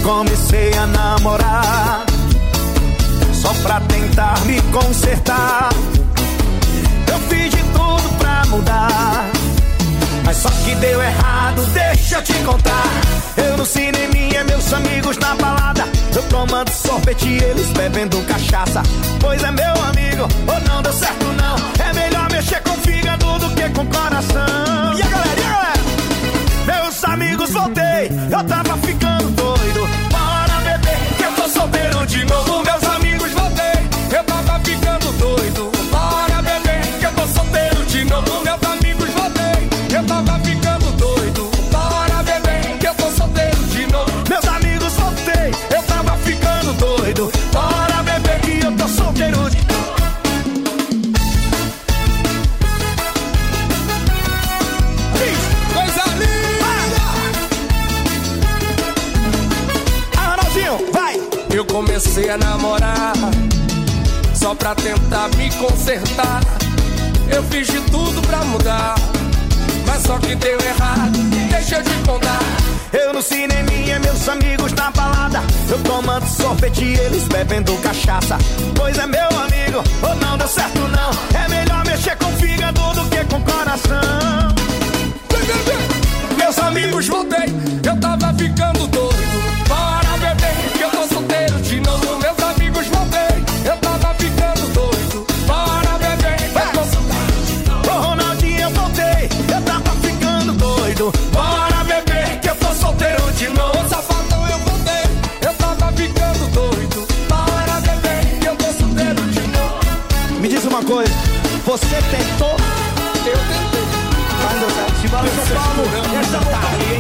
comecei a namorar, só pra tentar me consertar. Eu fiz de tudo pra mudar, mas só que deu errado, deixa eu te contar. Eu no cineminha, meus amigos na balada, eu tomando sorvete e eles bebendo cachaça. Pois é, meu amigo, ou não deu certo não, é melhor mexer com o fígado do que com o coração. E a galera, meus amigos, voltei, eu tava ficando doido. Bora beber, que eu tô solteiro de novo. Meus amigos, voltei, eu tava ficando doido. Bora beber, que eu tô solteiro de novo. Meus amigos, voltei, eu tava ficando doido. Bora beber, que eu tô solteiro de novo. Meus amigos, voltei, eu tava ficando doido. Bora beber, que eu tô solteiro de novo. Coisa linda! Arnaldinho, vai! Eu comecei a namorar, só pra tentar me consertar. Eu fiz de tudo pra mudar, mas só que deu errado, deixa eu te contar. Eu no cineminha, meus amigos na balada, eu tomando sorvete e eles bebendo cachaça. Pois é, meu amigo, ou não deu certo não, é melhor mexer com o fígado do que com o coração. Meus amigos, voltei, eu tava ficando doido. Bora beber, que eu tô solteiro de novo. Meus amigos, voltei, eu tava ficando doido. Bora beber, que eu tô solteiro de novo. Ô Ronaldinho, eu voltei, eu tava ficando doido. Bora beber, que eu tô solteiro de novo. Safadão, eu voltei, eu tava ficando doido. Bora beber, que eu tô solteiro de novo. Me diz uma coisa, você tentou? Eu tentei. Se vai São Paulo, essa botaria